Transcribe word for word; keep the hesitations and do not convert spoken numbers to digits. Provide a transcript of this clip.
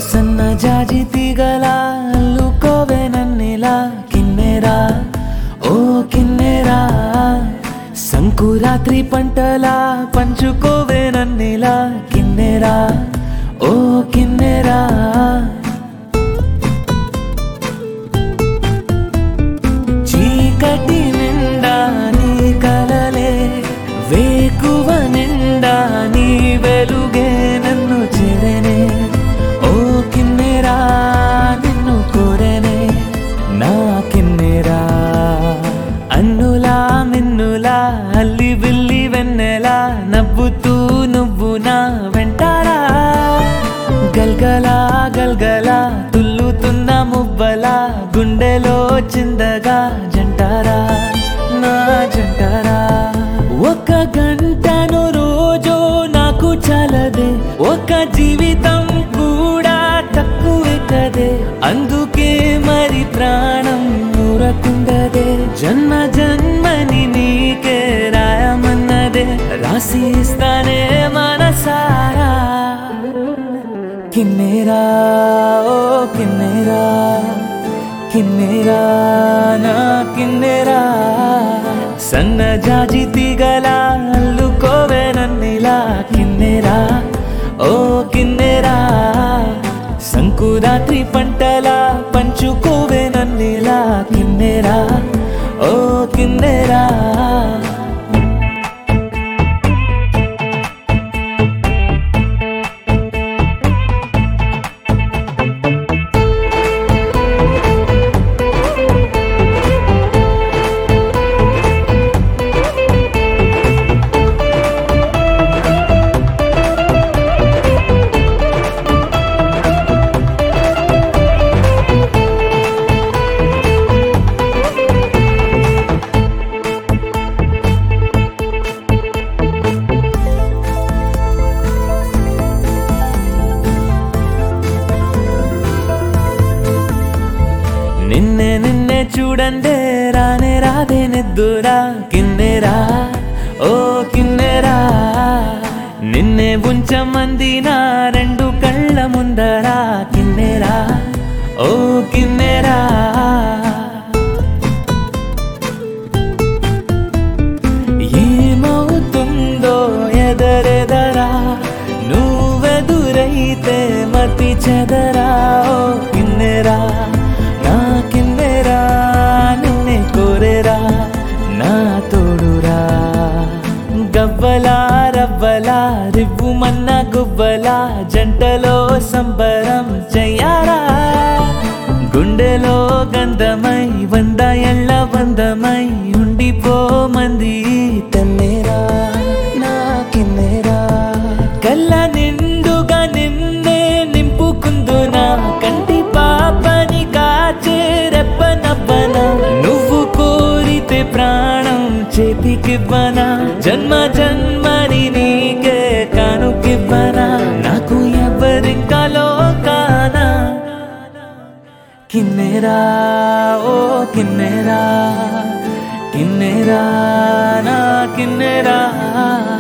సన్న జాజి తీగల అల్లుకోవే నన్నిలా కిన్నెరా ఓ కిన్నెరా సంకురాత్రి పంటలా పంచుకోవే నన్నిలా కిన్నెరా ఓ కిన్నెరా చీకటి నిండా నీ కలలే వేకువ నిండా నీ వెలుగే నన్ను చెరనే ఓ కిన్నెరా నిన్ను కోరనే నా కిన్నెరా అన్నులా మిన్నులా అల్లి బిల్లి వెన్నెలా నవ్వుతూ నువ్వు నా వెంటారా గల్గలా గల్గలా తుల్లుతున్న మువ్వలా గుండెలో చిందగా జంటారా నా జంటారా ఒక గంటను రోజు నాకు చాలదే ఒక జీవితం కూడా తక్కువే కదే అందుకే మరి ప్రాణం ఊరకుండదే జన్మ జన్మని నీకే రాయమన్నదే రాసి ఇస్తానే మనసారా కిన్నెరా ఓ కిన్నెరా కిన్నెరా నా కిన్నెరా సన్న జాజి తీగల అల్లుకోవే నన్నిలా కిన్నెరా ఓ కిన్నెరా సంకురాత్రి పంటలా పంచుకోవే నన్నిలా కిన్నెరా ఓ కిన్నెరా నిన్నే నిన్నే చూడండే రానే రాదే నిద్దురా కిన్నెరా ఓ కిన్నెరా నిన్నే ఉంచమంది నా రెండు కళ్ళ ముందరా కిన్నెరా ఓ కిన్నెరా ఏమవుతుందో ఎదరెదరా నువ్వెదురైతే మతి చెదరా ఓ కిన్నెరా నా కిన్నెరా నిన్నే కోరెరా నా తోడురా గవ్వలా రవ్వలా రివ్వుమన్న గువ్వలా జంటలో సంబరం చెయ్యారా గుండెలో గంధమై వంద ఎళ్ళ వందమై ఉండిపోమంది తన్నేరా నా కిన్నెరా కళ్ళ నిండుగా నిన్నే నింపుకుందునా కంటి పాపని కాచే రెప్పనవ్వనా నువ్వు కోరితే ప్రాణం చేతికివ్వనా జన్మ జన్మని నీకే కానుకివ్వనా నాకు ఎవరింకా లోకానా కిన్నెరా ఓ కిన్నెరా కిన్నెరా నా కిన్నెరా